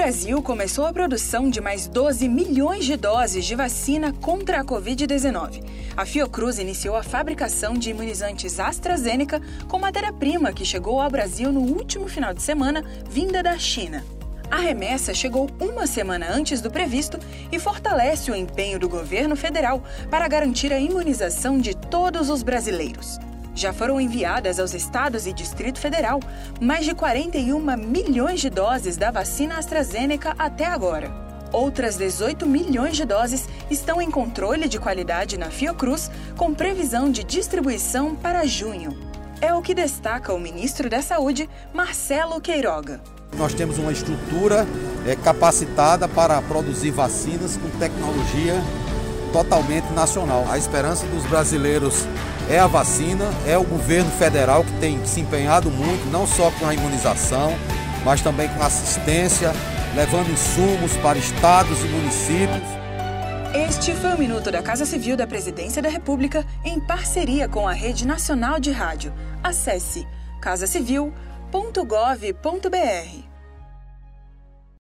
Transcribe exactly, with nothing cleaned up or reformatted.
Brasil começou a produção de mais doze milhões de doses de vacina contra a covid dezenove. A Fiocruz iniciou a fabricação de imunizantes AstraZeneca com matéria-prima que chegou ao Brasil no último final de semana, vinda da China. A remessa chegou uma semana antes do previsto e fortalece o empenho do governo federal para garantir a imunização de todos os brasileiros. Já foram enviadas aos estados e Distrito Federal mais de quarenta e um milhões de doses da vacina AstraZeneca até agora. Outras dezoito milhões de doses estão em controle de qualidade na Fiocruz, com previsão de distribuição para junho. É o que destaca o ministro da Saúde, Marcelo Queiroga. Nós temos uma estrutura é, capacitada para produzir vacinas com tecnologia totalmente nacional. A esperança dos brasileiros é a vacina, é o governo federal que tem se empenhado muito, não só com a imunização, mas também com assistência, levando insumos para estados e municípios. Este foi o Minuto da Casa Civil da Presidência da República, em parceria com a Rede Nacional de Rádio. Acesse casa civil ponto gov ponto br.